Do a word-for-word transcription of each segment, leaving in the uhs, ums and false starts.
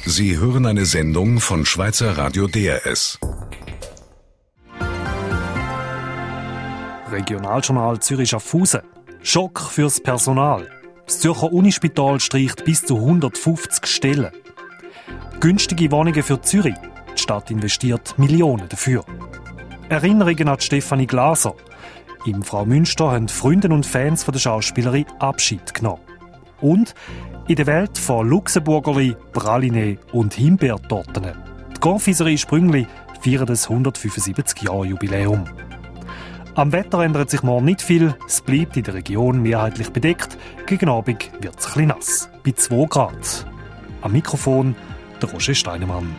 Sie hören eine Sendung von Schweizer Radio D R S. Regionaljournal Zürich-Schaffhausen. Schock fürs Personal. Das Zürcher Unispital streicht bis zu hundertfünfzig Stellen. Günstige Wohnungen für Zürich. Die Stadt investiert Millionen dafür. Erinnerungen an Stefanie Glaser. Im Frau Münster haben Freunde und Fans von der Schauspielerin Abschied genommen. Und in der Welt von Luxemburgerli, Praline und Himbeertorten. Die Confiserie Sprüngli feiert das hundertfünfundsiebzig-Jahr-Jubiläum. Am Wetter ändert sich morgen nicht viel. Es bleibt in der Region mehrheitlich bedeckt. Gegen Abend wird es ein bisschen nass. Bei zwei Grad. Am Mikrofon der Roger Steinemann.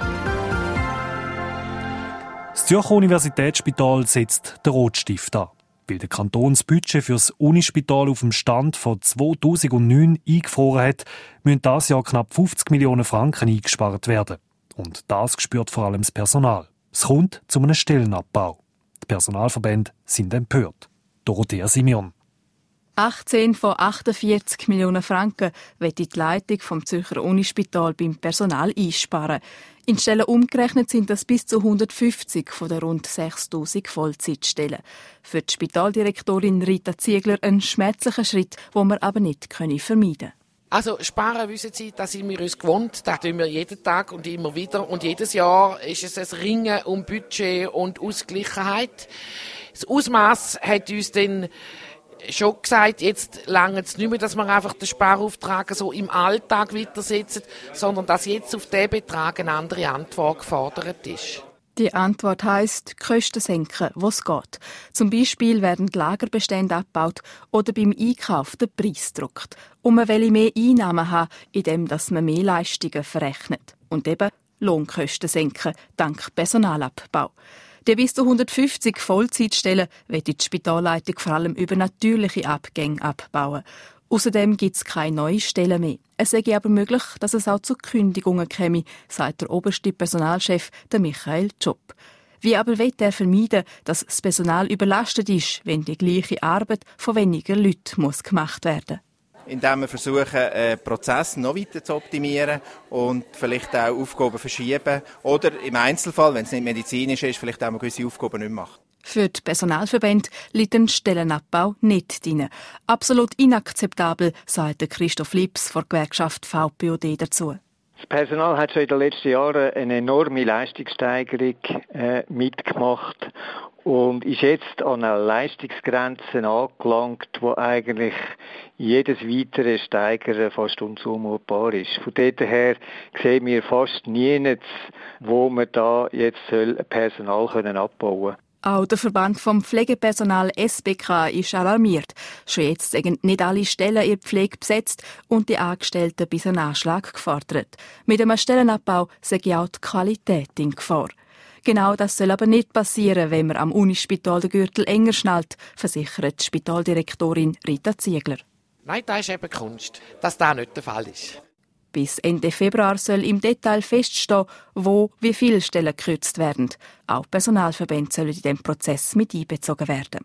Das Zürcher Universitätsspital setzt den Rotstift an. Weil der Kanton das Budget für das Unispital auf dem Stand von zweitausendneun eingefroren hat, müssen dieses Jahr knapp fünfzig Millionen Franken eingespart werden. Und das spürt vor allem das Personal. Es kommt zu einem Stellenabbau. Die Personalverbände sind empört. Dorothea Simeon. achtzehn von achtundvierzig Millionen Franken wird die Leitung vom Zürcher Unispital beim Personal einsparen. In Stellen umgerechnet sind das bis zu hundertfünfzig von den rund sechstausend Vollzeitstellen. Für die Spitaldirektorin Rita Ziegler ein schmerzlicher Schritt, den wir aber nicht vermeiden können. Also sparen, wissen Sie, das sind wir uns gewohnt. Das tun wir jeden Tag und immer wieder. Und jedes Jahr ist es ein Ringen um Budget und Ausgleichheit. Das Ausmaß hat uns dann schon gesagt, jetzt lange es nicht mehr, dass wir einfach den Sparauftrag so im Alltag weitersetzen, sondern dass jetzt auf diesen Betrag eine andere Antwort gefordert ist. Die Antwort heisst, Kosten senken, wo es geht. Zum Beispiel werden die Lagerbestände abgebaut oder beim Einkauf der Preis gedruckt. Und man will mehr Einnahmen haben, indem man mehr Leistungen verrechnet. Und eben Lohnkosten senken, dank Personalabbau. Die bis zu hundertfünfzig Vollzeitstellen wird die Spitalleitung vor allem über natürliche Abgänge abbauen. Außerdem gibt es keine neuen Stellen mehr. Es sei aber möglich, dass es auch zu Kündigungen käme, sagt der oberste Personalchef, der Michael Tschopp. Wie aber will er vermeiden, dass das Personal überlastet ist, wenn die gleiche Arbeit von weniger Leuten muss gemacht werden muss? Indem wir versuchen, Prozesse noch weiter zu optimieren und vielleicht auch Aufgaben verschieben. Oder im Einzelfall, wenn es nicht medizinisch ist, vielleicht auch mal gewisse Aufgaben nicht machen. Für die Personalverbände liegt ein Stellenabbau nicht drin. Absolut inakzeptabel, sagt Christoph Lips von der Gewerkschaft V P O D dazu. Das Personal hat schon in den letzten Jahren eine enorme Leistungssteigerung äh, mitgemacht und ist jetzt an einer Leistungsgrenze angelangt, wo eigentlich jedes weitere Steigern fast unzumutbar ist. Von dort her sehen wir fast nichts, wo man da jetzt Personal können abbauen können. Auch der Verband vom Pflegepersonal S B K ist alarmiert. Schon jetzt sind nicht alle Stellen in der Pflege besetzt und die Angestellten bis einen Anschlag gefordert. Mit einem Stellenabbau sei auch die Qualität in Gefahr. Genau das soll aber nicht passieren, wenn man am Unispital den Gürtel enger schnallt, versichert die Spitaldirektorin Rita Ziegler. Nein, das ist eben Kunst, dass das nicht der Fall ist. Bis Ende Februar soll im Detail feststehen, wo wie viele Stellen gekürzt werden. Auch Personalverbände sollen in diesem Prozess mit einbezogen werden.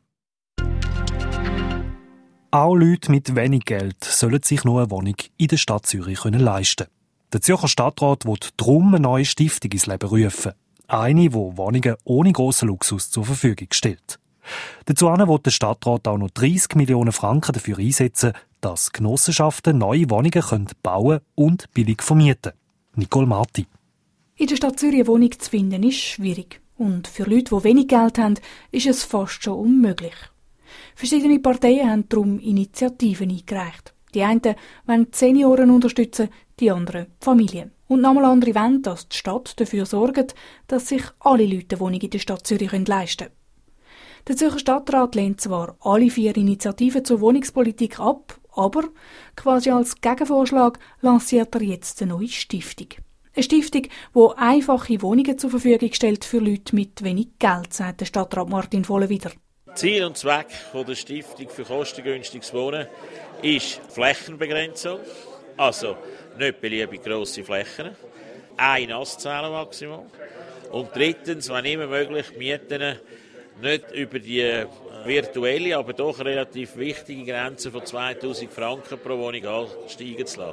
Auch Leute mit wenig Geld sollen sich nur eine Wohnung in der Stadt Zürich leisten können. Der Zürcher Stadtrat will darum eine neue Stiftung ins Leben rufen. Eine, die Wohnungen ohne grossen Luxus zur Verfügung stellt. Dazu will der Stadtrat auch noch dreissig Millionen Franken dafür einsetzen, dass Genossenschaften neue Wohnungen bauen und billig vermieten können. Nicole Marti. In der Stadt Zürich eine Wohnung zu finden, ist schwierig. Und für Leute, die wenig Geld haben, ist es fast schon unmöglich. Verschiedene Parteien haben darum Initiativen eingereicht. Die einen wollen die Senioren unterstützen, die anderen die Familien. Und nochmal andere wollen, dass die Stadt dafür sorgt, dass sich alle Leute eine Wohnung in der Stadt Zürich leisten können. Der Zürcher Stadtrat lehnt zwar alle vier Initiativen zur Wohnungspolitik ab, aber quasi als Gegenvorschlag lanciert er jetzt eine neue Stiftung. Eine Stiftung, die einfache Wohnungen zur Verfügung stellt für Leute mit wenig Geld, sagt der Stadtrat Martin Vollenwider. Ziel und Zweck der Stiftung für kostengünstiges Wohnen ist Flächenbegrenzung, also nicht beliebig grosse Flächen, ein Nasszahlen maximal und drittens, wenn immer möglich, Mieten nicht über die virtuelle, aber doch relativ wichtige Grenze von zweitausend Franken pro Wohnung ansteigen zu lassen.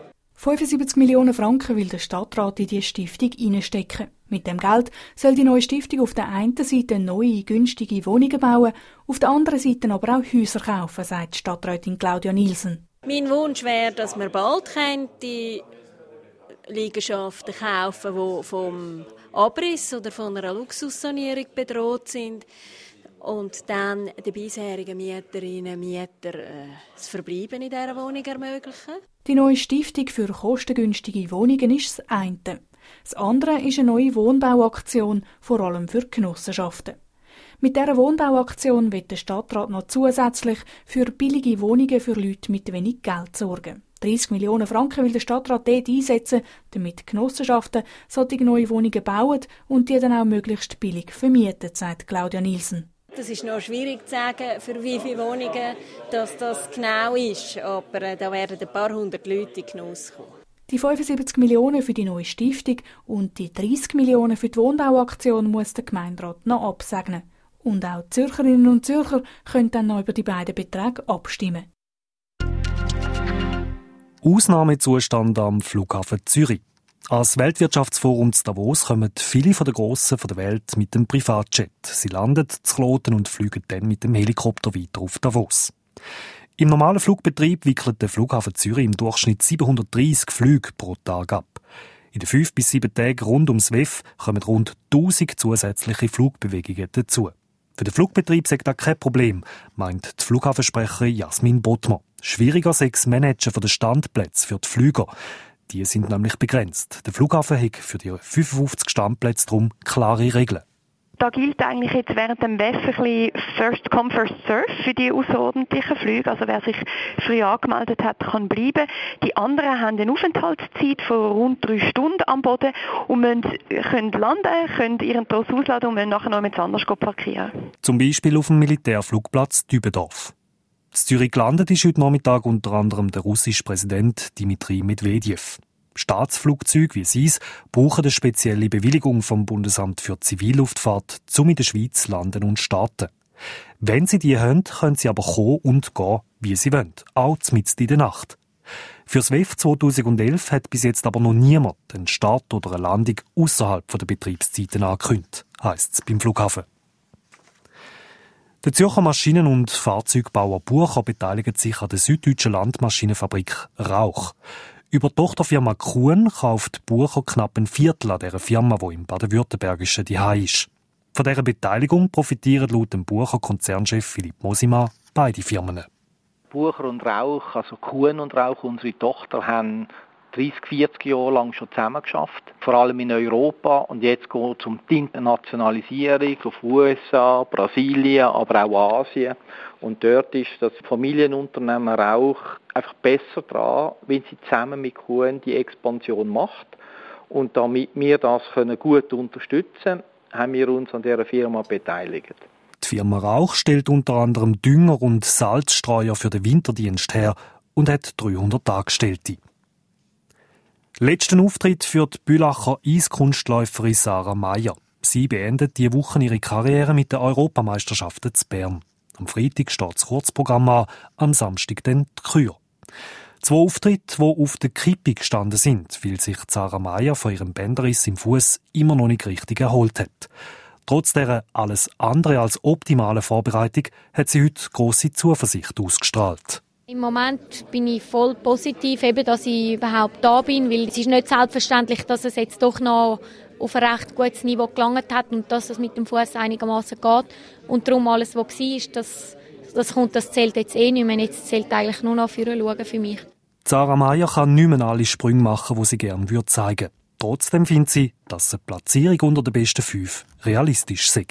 fünfundsiebzig Millionen Franken will der Stadtrat in die Stiftung hineinstecken. Mit dem Geld soll die neue Stiftung auf der einen Seite neue, günstige Wohnungen bauen, auf der anderen Seite aber auch Häuser kaufen, sagt Stadträtin Claudia Nielsen. Mein Wunsch wäre, dass wir bald die Liegenschaften kaufen, die vom Abriss oder von einer Luxussanierung bedroht sind und dann den bisherigen Mieterinnen und Mietern äh, das Verbleiben in dieser Wohnung ermöglichen. Die neue Stiftung für kostengünstige Wohnungen ist das eine. Das andere ist eine neue Wohnbauaktion, vor allem für Genossenschaften. Mit dieser Wohnbauaktion wird der Stadtrat noch zusätzlich für billige Wohnungen für Leute mit wenig Geld sorgen. dreissig Millionen Franken will der Stadtrat dort einsetzen, damit Genossenschaften solche neue Wohnungen bauen und die dann auch möglichst billig vermieten, sagt Claudia Nielsen. Das ist noch schwierig zu sagen, für wie viele Wohnungen das, das genau ist, aber äh, da werden ein paar hundert Leute in Genuss kommen. Die fünfundsiebzig Millionen für die neue Stiftung und die dreissig Millionen für die Wohnbauaktion muss der Gemeinderat noch absegnen. Und auch Zürcherinnen und Zürcher können dann noch über die beiden Beträge abstimmen. Ausnahmezustand am Flughafen Zürich. Als Weltwirtschaftsforum zu Davos kommen viele von den Grossen der Welt mit dem Privatjet. Sie landen zu Kloten und fliegen dann mit dem Helikopter weiter auf Davos. Im normalen Flugbetrieb wickelt der Flughafen Zürich im Durchschnitt siebenhundertdreissig Flüge pro Tag ab. In den fünf bis sieben Tagen rund ums W E F kommen rund tausend zusätzliche Flugbewegungen dazu. Für den Flugbetrieb sei das kein Problem, meint die Flughafensprecherin Jasmin Bottmer. Schwieriger sei das Managen der Standplätze für die Flüger. Die sind nämlich begrenzt. Der Flughafen hat für die fünfundfünfzig Standplätze darum klare Regeln. Da gilt eigentlich jetzt während dem W E F ein bisschen First Come, First Serve für die außerordentlichen Flüge. Also wer sich früh angemeldet hat, kann bleiben. Die anderen haben eine Aufenthaltszeit von rund drei Stunden am Boden und müssen, können landen, können ihren Tross ausladen und müssen nachher noch mit anders parkieren. Zum Beispiel auf dem Militärflugplatz Dübendorf. In Zürich gelandet ist heute Nachmittag unter anderem der russische Präsident Dmitri Medvedev. Staatsflugzeuge wie SIS brauchen eine spezielle Bewilligung vom Bundesamt für Zivilluftfahrt, um in der Schweiz landen und starten. Wenn sie die haben, können sie aber kommen und gehen, wie sie wollen, auch mitten in der Nacht. Für das W E F zweitausendelf hat bis jetzt aber noch niemand einen Start oder eine Landung außerhalb der Betriebszeiten angekündigt, heisst es beim Flughafen. Der Zürcher Maschinen- und Fahrzeugbauer Bucher beteiligt sich an der süddeutschen Landmaschinenfabrik Rauch. Über die Tochterfirma Kuhn kauft Bucher knapp ein Viertel an dieser Firma, die im baden-württembergischen Dihei ist. Von dieser Beteiligung profitieren laut dem Bucher Konzernchef Philipp Mosimann beide Firmen. Bucher und Rauch, also Kuhn und Rauch, unsere Tochter, haben dreißig, vierzig Jahre lang schon zusammengeschafft, vor allem in Europa. Und jetzt geht es um die Internationalisierung auf U S A, Brasilien, aber auch Asien. Und dort ist das Familienunternehmen Rauch einfach besser dran, wenn sie zusammen mit Kuhn die Expansion macht. Und damit wir das können gut unterstützen können, haben wir uns an dieser Firma beteiligt. Die Firma Rauch stellt unter anderem Dünger und Salzstreuer für den Winterdienst her und hat dreihundert Angestellte. Letzten Auftritt für die Bülacher Eiskunstläuferin Sarah Meier. Sie beendet diese Woche ihre Karriere mit den Europameisterschaften zu Bern. Am Freitag steht das Kurzprogramm an, am Samstag dann die Kür. Zwei Auftritte, die auf der Kippe gestanden sind, weil sich Sarah Meier von ihrem Bänderriss im Fuß immer noch nicht richtig erholt hat. Trotz dieser alles andere als optimalen Vorbereitung hat sie heute grosse Zuversicht ausgestrahlt. Im Moment bin ich voll positiv, eben, dass ich überhaupt da bin, weil es ist nicht selbstverständlich, dass es jetzt doch noch auf ein recht gutes Niveau gelangt hat und dass es mit dem Fuß einigermaßen geht. Und darum alles, was war, das, das kommt, das zählt jetzt eh nicht mehr. Jetzt zählt eigentlich nur noch für schauen für mich. Sarah Meier kann nicht mehr alle Sprünge machen, die sie gerne zeigen würde. Trotzdem findet sie, dass eine Platzierung unter den besten fünf realistisch sei.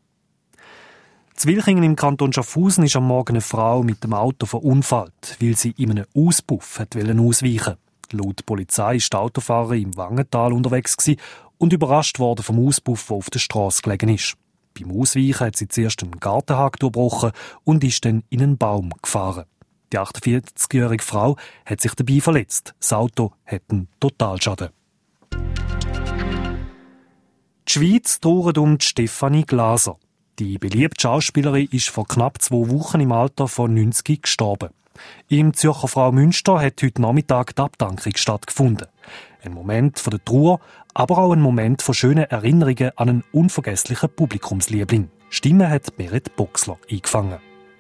In Wilchingen im Kanton Schaffhausen ist am Morgen eine Frau mit dem Auto verunfallt, weil sie in einem Auspuff ausweichen wollte. Laut Polizei war die Autofahrerin im Wangental unterwegs und überrascht worden vom Auspuff, der auf der Strasse gelegen ist. Beim Ausweichen hat sie zuerst einen Gartenhag durchbrochen und ist dann in einen Baum gefahren. Die achtundvierzigjährige Frau hat sich dabei verletzt. Das Auto hat einen Totalschaden. Die Schweiz trauert um die Stefanie Glaser. Die beliebte Schauspielerin ist vor knapp zwei Wochen im Alter von neunzig gestorben. Im Zürcher Fraumünster hat heute Nachmittag die Abdankung stattgefunden. Ein Moment von der Trauer, aber auch ein Moment von schönen Erinnerungen an einen unvergesslichen Publikumsliebling. Stimme hat Meret Boxler eingefangen.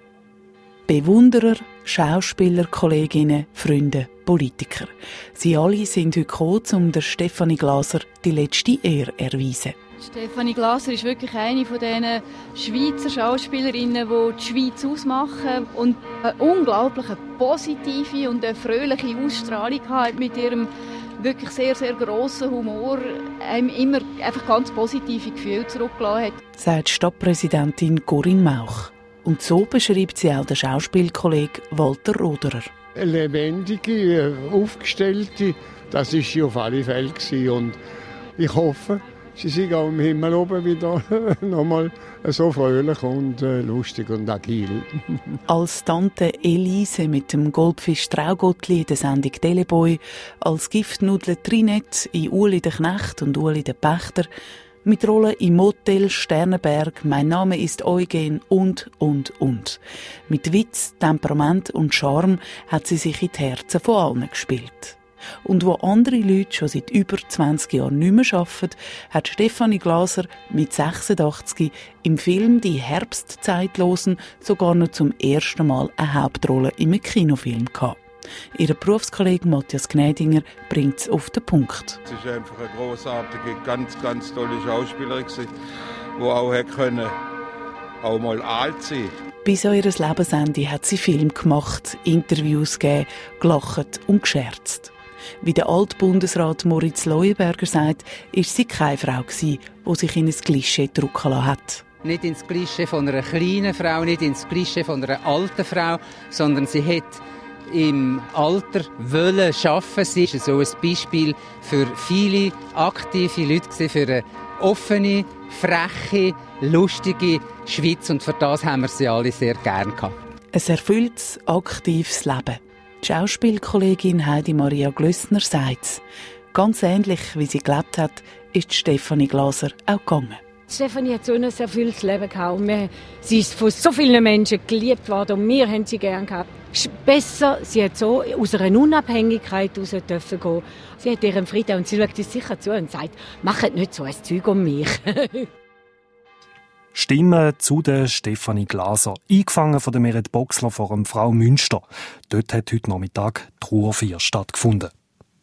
Bewunderer, Schauspieler, Kolleginnen, Freunde, Politiker. Sie alle sind heute gekommen, um der Stefanie Glaser die letzte Ehre zu erweisen. Stefanie Glaser ist wirklich eine von diesen Schweizer Schauspielerinnen, die die Schweiz ausmachen und eine unglaublich positive und eine fröhliche Ausstrahlung hat mit ihrem wirklich sehr, sehr grossen Humor, einem immer einfach ganz positive Gefühle zurückgelassen hat. Sagt Stadtpräsidentin Corinne Mauch. Und so beschreibt sie auch der Schauspielkollege Walter Roderer. Eine lebendige, aufgestellte, das war sie auf alle Fälle. Und ich hoffe, sie sind auch im Himmel oben wieder nochmal so fröhlich und äh, lustig und agil. Als Tante Elise mit dem Goldfisch Traugottli in der Sendung Teleboy, als Giftnudel Trinette in Uli der Knecht und Uli der Pächter, mit Rollen im Motel Sternenberg, Mein Name ist Eugen und, und, und. Mit Witz, Temperament und Charme hat sie sich in die Herzen von allen gespielt. Und wo andere Leute schon seit über zwanzig Jahren nicht mehr arbeiten, hat Stefanie Glaser mit sechsundachtzig im Film «Die Herbstzeitlosen» sogar noch zum ersten Mal eine Hauptrolle in einem Kinofilm gehabt. Ihr Berufskollege Matthias Gnädinger bringt es auf den Punkt. Es war einfach eine grossartige, ganz, ganz tolle Schauspielerin, die auch hätte können, auch mal alt sein. Bis an ihr Lebensende hat sie Film gemacht, Interviews gegeben, gelacht und gescherzt. Wie der Altbundesrat Moritz Leuenberger sagt, war sie keine Frau, die sich in ein Klischee drücken lassen hat. Nicht ins Klischee von einer kleinen Frau, nicht ins Klischee von einer alten Frau, sondern sie hat im Alter wollen arbeiten. Sie ist so ein Beispiel für viele aktive Leute, für eine offene, freche, lustige Schweiz. Und für das haben wir sie alle sehr gern gehabt. Ein erfülltes, aktives Leben. Die Schauspielkollegin Heidi Maria Glössner sagt es. Ganz ähnlich, wie sie gelebt hat, ist Stefanie Glaser auch gegangen. Stefanie hat so ein erfülltes Leben gehabt. Und wir, sie ist von so vielen Menschen geliebt worden und wir haben sie gern gehabt. Besser, sie hat so aus einer Unabhängigkeit heraus dürfen gehen. Sie hat ihren Frieden und sie schaut uns sicher zu und sagt, macht nicht so ein Zeug um mich. Stimmen zu der Stefanie Glaser, eingefangen von der Meret Boxler vor dem Fraumünster. Dort hat heute Nachmittag die Trauerfeier stattgefunden.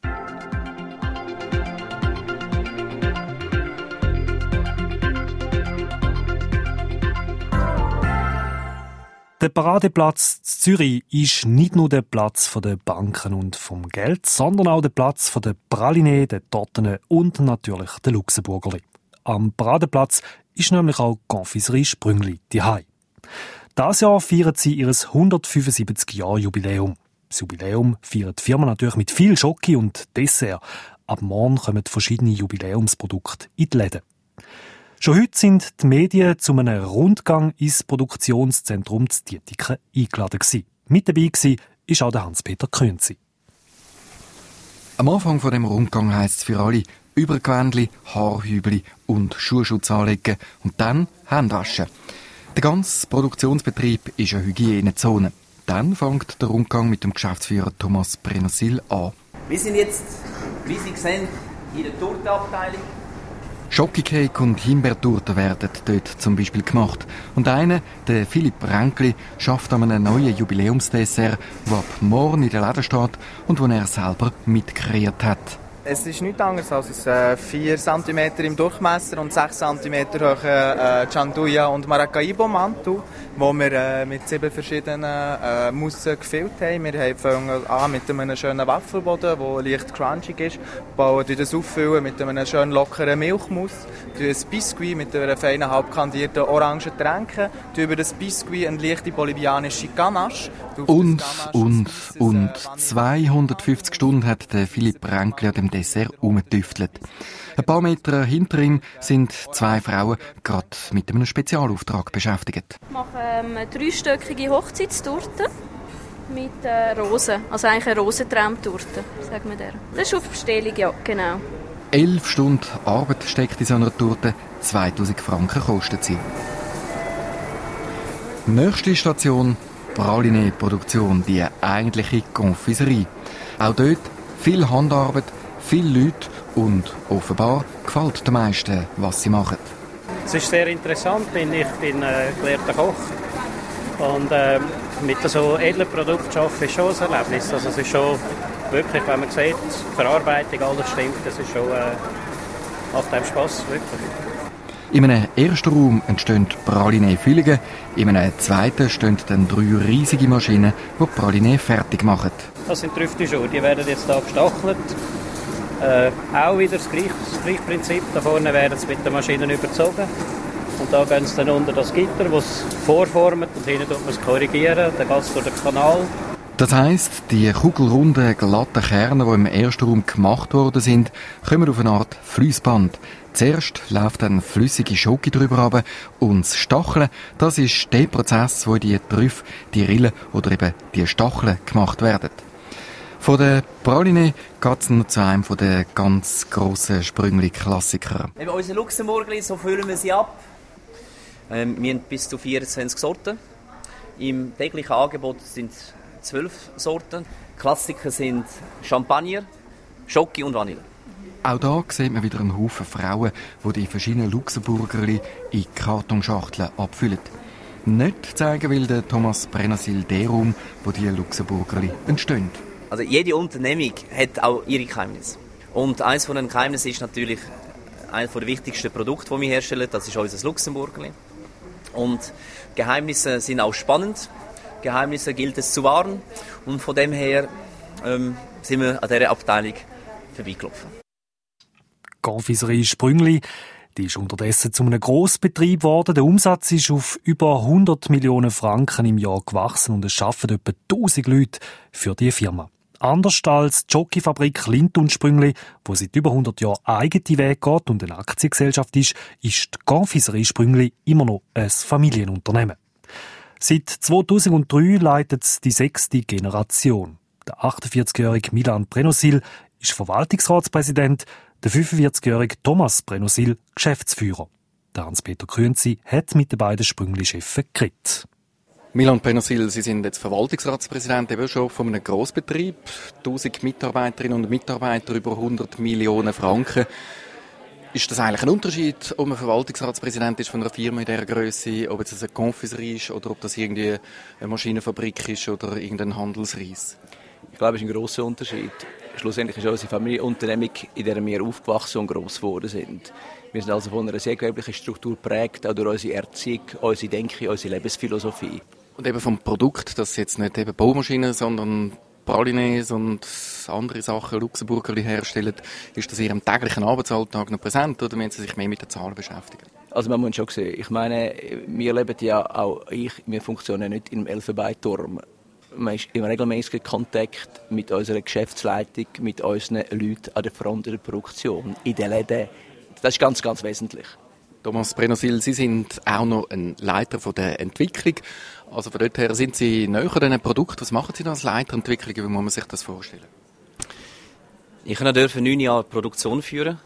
Der Paradeplatz in Zürich ist nicht nur der Platz der Banken und vom Geld, sondern auch der Platz der Praline, der Torten und natürlich der Luxemburgerli. Am Paradeplatz ist nämlich auch Confiserie Sprüngli daheim. Dieses Jahr feiern sie ihr hundertfünfundsiebzig Jahre Jubiläum. Das Jubiläum feiert die Firma natürlich mit viel Schoki und Dessert. Ab morgen kommen verschiedene Jubiläumsprodukte in die Läden. Schon heute sind die Medien zu einem Rundgang ins Produktionszentrum zu Dietiken eingeladen gewesen. Mit dabei war auch der Hans-Peter Künzi. Am Anfang von dem Rundgang heisst es für alle Übergewändli, Haarhübli und Schuhschutz anlegen und dann Hände waschen. Der ganze Produktionsbetrieb ist eine Hygienezone. Dann fängt der Rundgang mit dem Geschäftsführer Thomas Prenosil an. Wir sind jetzt, wie Sie sehen, in der Tortenabteilung. Schokicake und Himbeertorten werden dort zum Beispiel gemacht. Und einer, der Philipp Ränkli, schafft an einem neuen Jubiläumsdessert, der ab morgen in der Läden steht und den er selber mitkreiert hat. Es ist nichts anderes als ein vier Zentimeter im Durchmesser und sechs Zentimeter hohe äh, Chanduya und Maracaibo-Mantel, wo wir äh, mit sieben verschiedenen äh, Mussen gefüllt haben. Wir fangen an mit einem schönen Waffelboden, der leicht crunchig ist, bauen das auffüllen mit einem schönen lockeren Milchmus, ein Biskuit mit einer feinen halbkandierten orangen Tränke, über das Biskuit eine leichte bolivianische Ganache. Und, und, und zweihundertfünfzig Stunden hat der Philipp Ränkli an dem Dessert umgetüftelt. Ein paar Meter hinter ihm sind zwei Frauen gerade mit einem Spezialauftrag beschäftigt. Ich mache eine dreistöckige Hochzeitstorte mit äh, Rosen, also eigentlich eine Rosentraumtorte, sagen wir der. Das ist auf Bestellung, ja, genau. Elf Stunden Arbeit steckt in so einer Torte, zweitausend Franken kostet sie. Nächste Station, Praline-Produktion, die eigentliche Confiserie. Auch dort viel Handarbeit, viele Leute und offenbar gefällt den meisten, was sie machen. Es ist sehr interessant, ich bin äh, gelehrter Koch und äh, mit so edlen Produkten zu arbeiten ist schon ein Erlebnis. Also es ist schon wirklich, wenn man sieht, die Verarbeitung, alles stimmt, das ist schon, äh, macht einem Spass, wirklich. In einem ersten Raum entstehen Praline-Füllungen, in einem zweiten stehen dann drei riesige Maschinen, die die Praline fertig machen. Das sind Trüffelschüre, die werden jetzt hier gestachelt. Äh, auch wieder das gleiche, das gleiche Prinzip. Da vorne werden sie mit den Maschinen überzogen. Und da gehen sie dann unter das Gitter, das es vorformt, und hinten tut man es korrigieren. Dann geht es durch den Kanal. Das heisst, die kugelrunden, glatten Kerne, die im ersten Raum gemacht worden sind, kommen auf eine Art Fliessband. Zuerst läuft dann flüssige Schoki drüber runter und das Stacheln, das ist der Prozess, wo die Trüffel, die Rillen oder eben die Stacheln gemacht werden. Von der Praline geht es noch zu einem der ganz grossen Sprüngli-Klassiker. Eben unsere Luxemburgli, so füllen wir sie ab. Ähm, wir haben bis zu vierundzwanzig Sorten. Im täglichen Angebot sind zwölf Sorten. Klassiker sind Champagner, Schoki und Vanille. Auch da sieht man wieder einen Haufen Frauen, die die verschiedenen Luxemburgerli in Kartonschachteln abfüllen. Nicht zeigen will der Thomas Prenasil den Raum, wo die Luxemburgerli entstehen. Also jede Unternehmung hat auch ihre Geheimnisse. Und eines von den Geheimnissen ist natürlich eines der wichtigsten Produkte, die wir herstellen. Das ist unser Luxemburgerli. Und Geheimnisse sind auch spannend. Geheimnisse gilt es zu wahren. Und von dem her ähm, sind wir an dieser Abteilung vorbeigelaufen. Confiserie Sprüngli, die ist unterdessen zu einem Grossbetrieb geworden. Der Umsatz ist auf über hundert Millionen Franken im Jahr gewachsen und es arbeiten etwa tausend Leute für die Firma. Anders als die Schokifabrik Lindt und Sprüngli, wo seit über hundert Jahren eigene Weg geht und eine Aktiengesellschaft ist, ist die Confiserie Sprüngli immer noch ein Familienunternehmen. Seit zweitausenddrei leitet es die sechste Generation. Der achtundvierzigjährige Milan Prenosil ist Verwaltungsratspräsident, der fünfundvierzigjährige Thomas Prenosil Geschäftsführer. Der Hans-Peter Grünzi hat mit den beiden Sprüngli-Chefen geredet. Milan Prenosil, Sie sind jetzt Verwaltungsratspräsident eben schon von einem Grossbetrieb. tausend Mitarbeiterinnen und Mitarbeiter, über hundert Millionen Franken. Ist das eigentlich ein Unterschied, ob man Verwaltungsratspräsident ist von einer Firma in dieser Größe, ob es eine Confiserie ist oder ob das irgendwie eine Maschinenfabrik ist oder irgendein Handelsreis? Ich glaube, es ist ein grosser Unterschied. Schlussendlich ist unsere Familienunternehmung, in der wir aufgewachsen und gross geworden sind. Wir sind also von einer sehr gewerblichen Struktur geprägt, auch durch unsere Erziehung, unsere Denke, unsere Lebensphilosophie. Und eben vom Produkt, dass jetzt nicht eben Baumaschinen, sondern Pralines und andere Sachen, Luxemburgerli herstellen, ist das in Ihrem täglichen Arbeitsalltag noch präsent oder müssen Sie sich mehr mit den Zahlen beschäftigen? Also man muss schon sehen, ich meine, wir leben ja auch, ich, wir funktionieren nicht im Elfenbeinturm. Man ist im regelmäßigen Kontakt mit unserer Geschäftsleitung, mit unseren Leuten an der Front der Produktion, in den Läden. Das ist ganz, ganz wesentlich. Thomas Prenosil, Sie sind auch noch ein Leiter von der Entwicklung. Also von dort her sind Sie näher an diesen Produkten. Was machen Sie da als Leiterentwicklung? Wie muss man sich das vorstellen? Ich durfte neun Jahre Produktion führen.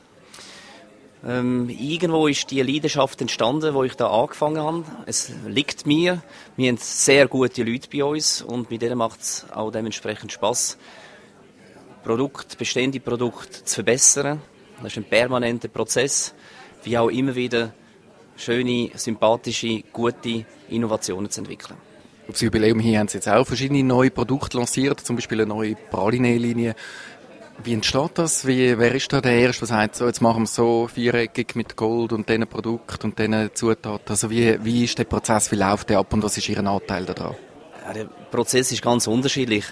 Ähm, irgendwo ist die Leidenschaft entstanden, wo ich da angefangen habe. Es liegt mir. Wir haben sehr gute Leute bei uns und mit denen macht es auch dementsprechend Spass, Produkt, bestehende Produkte zu verbessern. Das ist ein permanenter Prozess, wie auch immer wieder schöne, sympathische, gute Innovationen zu entwickeln. Auf das Jubiläum hier haben Sie jetzt auch verschiedene neue Produkte lanciert, zum Beispiel eine neue Praline-Linie. Wie entsteht das? Wie, wer ist da der Erste, der sagt, so, jetzt machen wir es so viereckig mit Gold und diesen Produkt und diesen Zutaten? Also wie, wie ist der Prozess, wie läuft der ab und was ist Ihr Anteil daran? Ja, der Prozess ist ganz unterschiedlich.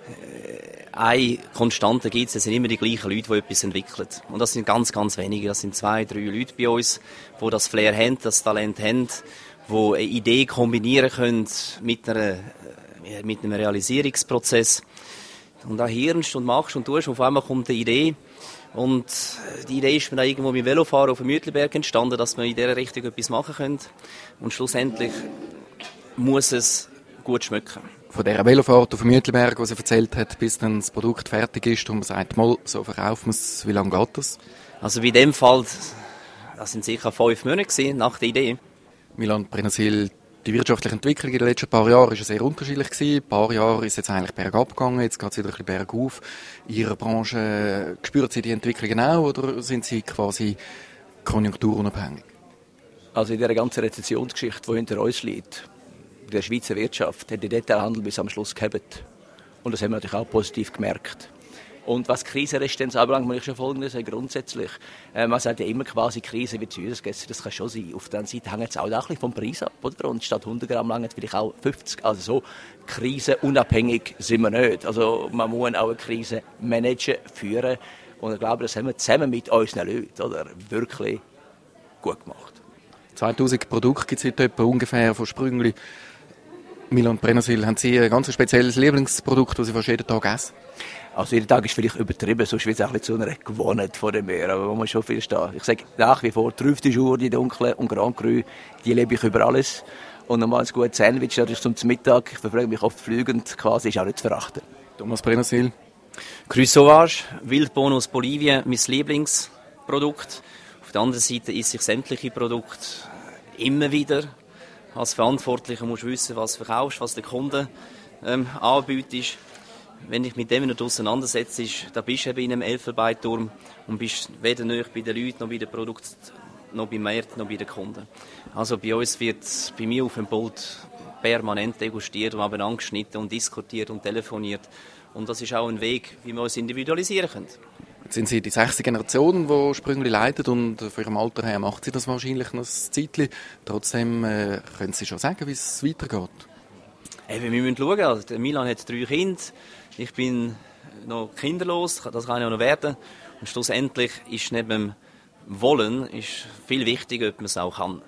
Eine Konstante gibt es, es sind immer die gleichen Leute, die etwas entwickeln. Und das sind ganz, ganz wenige. Das sind zwei, drei Leute bei uns, die das Flair haben, das Talent haben, die eine Idee kombinieren können mit, einer, mit einem Realisierungsprozess. Und da hirnst und machst und tust, auf einmal kommt eine Idee. Und die Idee ist mir dann irgendwo mit Velofahren auf dem Müttelberg entstanden, dass wir in dieser Richtung etwas machen können. Und schlussendlich muss es gut schmecken. Von dieser Velofahrt auf dem Müttelberg, die sie erzählt hat, bis dann das Produkt fertig ist und man sagt, mal, so verkaufen wir es, wie lange geht das? Also bei dem Fall, das sind sicher fünf Monate gewesen, nach der Idee. Milan Prenosil, Die wirtschaftliche Entwicklung in den letzten paar Jahren war sehr unterschiedlich gewesen. Ein paar Jahre ist es jetzt eigentlich bergab gegangen, jetzt geht es wieder ein bisschen bergauf. In Ihrer Branche, spüren Sie die Entwicklungen auch oder sind Sie quasi konjunkturunabhängig? Also in dieser ganzen Rezessionsgeschichte, die hinter uns liegt, in der Schweizer Wirtschaft, hat der Detailhandel bis am Schluss gehabt. Und das haben wir natürlich auch positiv gemerkt. Und was Krisenresistenz anbelangt, muss ich schon Folgendes sagen, grundsätzlich. Äh, man sagt ja immer quasi, Krise wird süß, das kann schon sein. Auf der anderen Seite hängt es auch ein bisschen vom Preis ab, oder? Und statt hundert Gramm langt vielleicht auch fünfzig. Also so krisenunabhängig sind wir nicht. Also man muss auch eine Krise managen, führen. Und ich glaube, das haben wir zusammen mit unseren Leuten, oder, wirklich gut gemacht. zweitausend Produkte gibt es heute etwa ungefähr von Sprüngli. Milan Brennersil, haben Sie ein ganz spezielles Lieblingsprodukt, das Sie fast jeden Tag essen? Also jeden Tag ist vielleicht übertrieben, sonst wird es auch ein bisschen zu einer Gewohnheit von dem Meer. Aber man muss schon viel stehen. Ich sage nach wie vor, Trüffelschur, die dunklen und Grand Cru, die liebe ich über alles. Und nochmal ein gutes Sandwich natürlich zum Mittag. Ich verfrage mich oft fliegend, quasi ist auch nicht zu verachten. Thomas Brennersil. Cru Sauvage, Wildbohnen aus Bolivien, mein Lieblingsprodukt. Auf der anderen Seite esse ich sämtliche Produkte immer wieder. Als Verantwortlicher musst du wissen, was du verkaufst, was der Kunde ähm, anbietet. Wenn dich mit dem nicht auseinandersetzt, dann bist du eben in einem Elfenbeinturm und bist weder näher bei den Leuten, noch bei den Produkten, noch beim Markt, noch bei den Kunden. Also bei uns wird bei mir auf dem Pult permanent degustiert und abeinander geschnitten und diskutiert und telefoniert. Und das ist auch ein Weg, wie wir uns individualisieren können. Jetzt sind Sie die sechste Generation, die Sprüngli leitet und von Ihrem Alter her macht Sie das wahrscheinlich noch ein Zeitchen. Trotzdem äh, können Sie schon sagen, wie es weitergeht? Eben, wir müssen schauen. Also, der Milan hat drei Kinder. Ich bin noch kinderlos. Das kann ich auch noch werden. Und schlussendlich ist neben dem Wollen ist viel wichtiger, ob man es auch kann.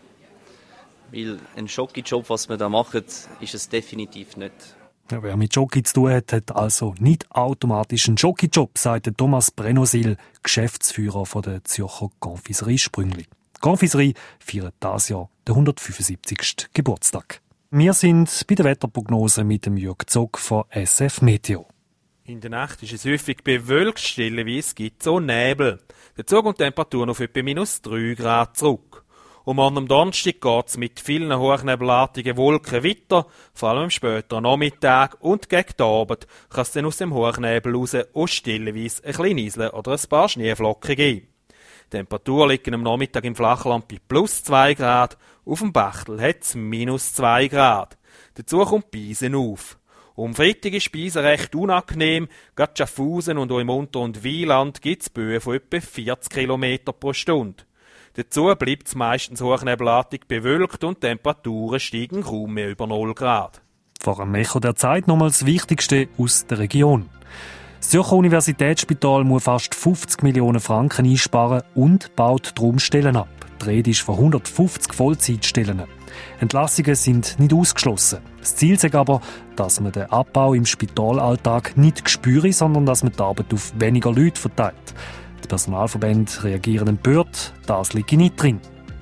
Weil ein Jockey-Job, was wir da machen, ist es definitiv nicht. Ja, wer mit Jockey zu tun hat, hat also nicht automatisch einen Jockey-Job, sagt Thomas Brennersil, Geschäftsführer von der Zürcher Confiserie Sprüngli. Die Confiserie feiert dieses Jahr den hundertfünfundsiebzigsten Geburtstag. Wir sind bei der Wetterprognose mit dem Jürg Zog von S F Meteo. In der Nacht ist es häufig bewölkt, stellenweise gibt es auch Nebel. Dazu kommt die Temperatur auf etwa minus drei Grad zurück. Und morgen am Donnerstag geht es mit vielen hochnebelartigen Wolken weiter, vor allem am späteren Nachmittag und gegen den Abend kann es dann aus dem Hochnebel raus auch stellenweise ein kleines Nieseln oder ein paar Schneeflocken geben. Die Temperatur liegt am Nachmittag im Flachland bei plus zwei Grad, auf dem Bachtel hat es minus zwei Grad. Dazu kommt Beisen auf. Um Freitag ist Beisen recht unangenehm, gerade Schaffhausen und auch im Unter- und Wieland gibt es Böen von etwa vierzig Kilometer pro Stunde. Dazu bleibt es meistens hochnebelartig bewölkt und die Temperaturen steigen kaum mehr über null Grad. Vor dem Echo der Zeit nochmal das Wichtigste aus der Region. Das Zürcher Universitätsspital muss fast fünfzig Millionen Franken einsparen und baut darum Stellen ab. Die Rede ist von hundertfünfzig Vollzeitstellen. Entlassungen sind nicht ausgeschlossen. Das Ziel ist aber, dass man den Abbau im Spitalalltag nicht spüre, sondern dass man die Arbeit auf weniger Leute verteilt. Die Personalverbände reagieren empört, das liegt nicht drin.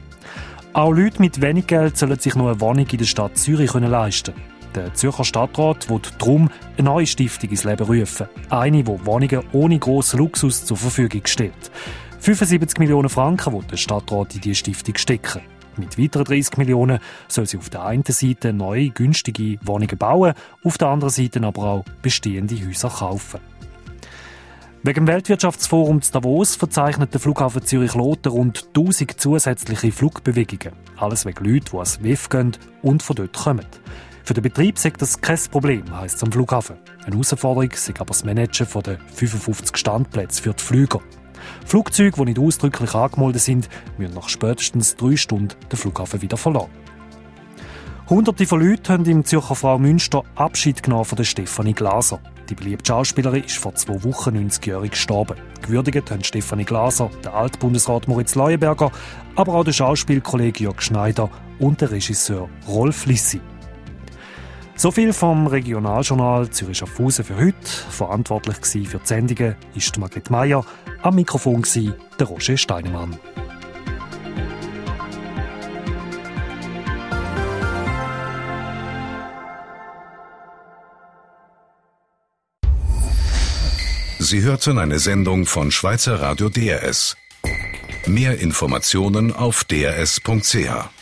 Auch Leute mit wenig Geld sollen sich noch eine Wohnung in der Stadt Zürich leisten können. Der Zürcher Stadtrat will darum eine neue Stiftung ins Leben rufen. Eine, die Wohnungen ohne grossen Luxus zur Verfügung stellt. fünfundsiebzig Millionen Franken will der Stadtrat in diese Stiftung stecken. Mit weiteren dreißig Millionen soll sie auf der einen Seite neue, günstige Wohnungen bauen, auf der anderen Seite aber auch bestehende Häuser kaufen. Wegen dem Weltwirtschaftsforum zu Davos verzeichnet der Flughafen Zürich-Lothar rund tausend zusätzliche Flugbewegungen. Alles wegen Leuten, die ans W E F gehen und von dort kommen. Für den Betrieb ist das kein Problem, heisst es am Flughafen. Eine Herausforderung ist aber das Managen der fünfundfünfzig Standplätze für die Flüger. Flugzeuge, die nicht ausdrücklich angemeldet sind, müssen nach spätestens drei Stunden den Flughafen wieder verlassen. Hunderte von Leuten haben im Zürcher Fraumünster Abschied genommen von der Stefanie Glaser. Die beliebte Schauspielerin ist vor zwei Wochen neunzigjährig gestorben. Gewürdigt haben Stefanie Glaser, der Altbundesrat Moritz Leuenberger, aber auch der Schauspielkollege Jörg Schneider und der Regisseur Rolf Lissi. So viel vom Regionaljournal Zürich-Schaffhausen für heute. Verantwortlich für die Sendungen ist Margret Meier, am Mikrofon war der Roger Steinemann. Sie hörten eine Sendung von Schweizer Radio D R S. Mehr Informationen auf d r s punkt c h.